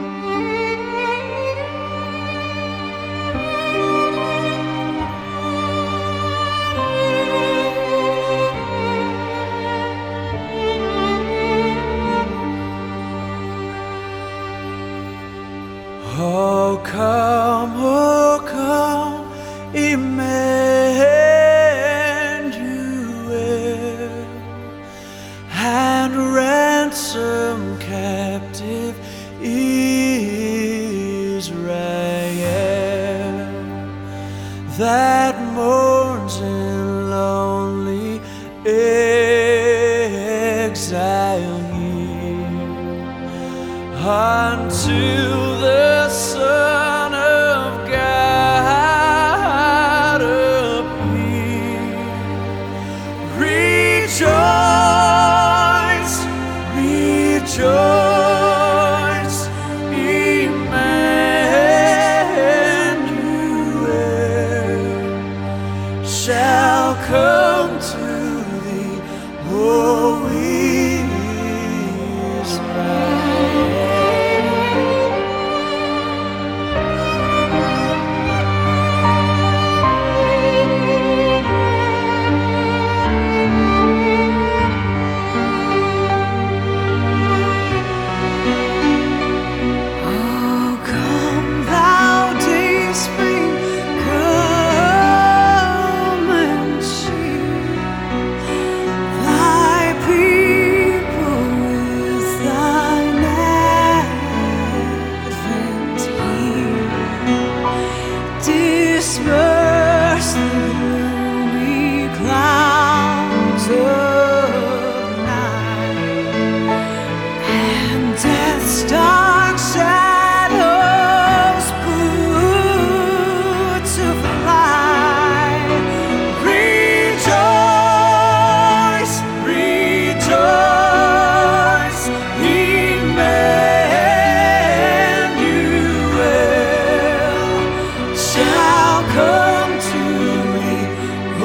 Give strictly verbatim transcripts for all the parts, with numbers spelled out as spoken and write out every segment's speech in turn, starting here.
Oh come, oh come, Emmanuel, and ransom captive Israel that mourns in lonely exile here until the Son of God appear. Rejoice, rejoice, Emmanuel shall come to thee, O Israel. Disperse the gloomy clouds of night, and death's dark shadows put to flight. Rejoice, rejoice, Emmanuel shall come to me, O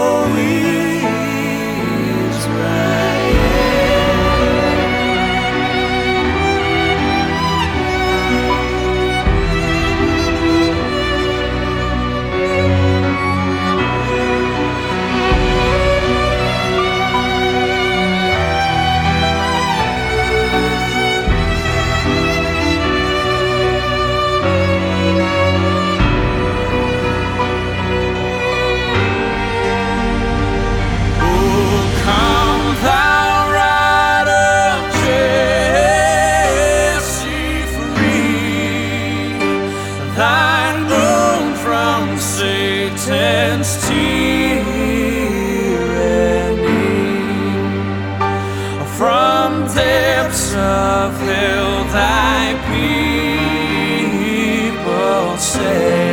thine own from Satan's tyranny, from depths of hell thy people say.